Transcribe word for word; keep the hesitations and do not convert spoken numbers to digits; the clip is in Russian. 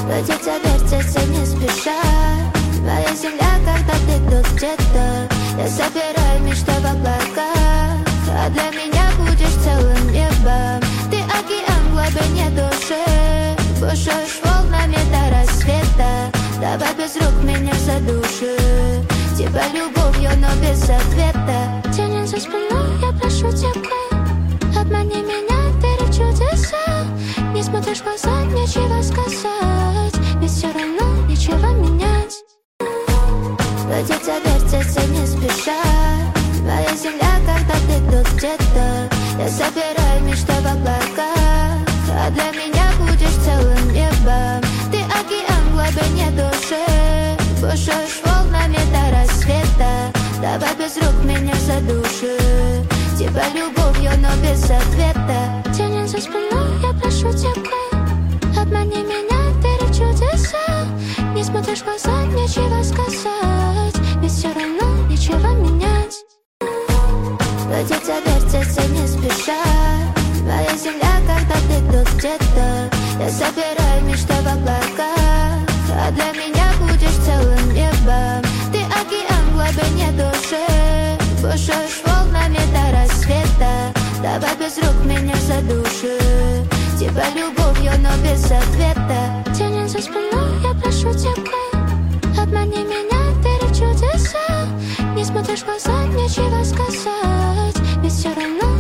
Крутится, вертится не спеша. Моя земля, когда ты тут где-то. Я собираю мечты в облаках, а для меня будешь целым небом. Ты океан в глубине души, бушуешь волнами до рассвета. Давай без рук меня задуши, тебя любовью, но без ответа. Тянет за спиной, я прошу тебя, обмани меня, верю в чудеса. Не смотришь в глаза, нечего сказать, ведь все равно нечего менять. Крутится, вертится не спеша. Моя земля, когда ты тут где-то. Я собираю мечты в облаках, а для меня будешь целым небом. Ты океан в глубине души, бушуешь волнами до рассвета. Давай без рук меня задуши, тебя любовью, но без ответа. Тянет за спиной, я прошу тебя, обмани меня, верю в чудеса. Не смотришь в глаза, нечего сказать, ведь все равно нечего менять. Крутится, вертится не спеша. Моя земля, когда ты тут где-то. Я собираю мечты в облаках, а для меня будешь целым небом. Ты океан в глубине души, бушуешь волнами до рассвета. Давай без рук меня задуши, тебя любовью, но без ответа.